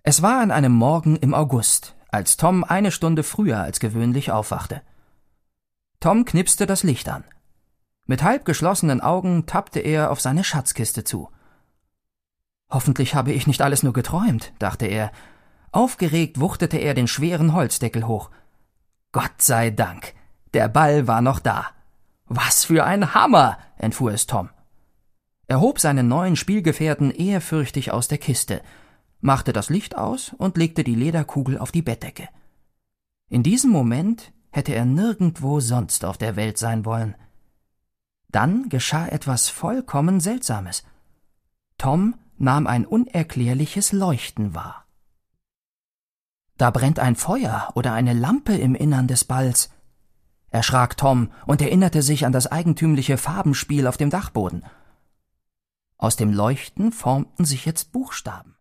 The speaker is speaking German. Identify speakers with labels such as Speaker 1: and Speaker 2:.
Speaker 1: Es war an einem Morgen im August, als Tom 1 Stunde früher als gewöhnlich aufwachte. Tom knipste das Licht an. Mit halb geschlossenen Augen tappte er auf seine Schatzkiste zu. »Hoffentlich habe ich nicht alles nur geträumt«, dachte er. Aufgeregt wuchtete er den schweren Holzdeckel hoch. Gott sei Dank, der Ball war noch da. »Was für ein Hammer«, entfuhr es Tom. Er hob seinen neuen Spielgefährten ehrfürchtig aus der Kiste, machte das Licht aus und legte die Lederkugel auf die Bettdecke. In diesem Moment hätte er nirgendwo sonst auf der Welt sein wollen. Dann geschah etwas vollkommen Seltsames. Tom nahm ein unerklärliches Leuchten wahr. »Da brennt ein Feuer oder eine Lampe im Innern des Balls«, erschrak Tom und erinnerte sich an das eigentümliche Farbenspiel auf dem Dachboden. Aus dem Leuchten formten sich jetzt Buchstaben.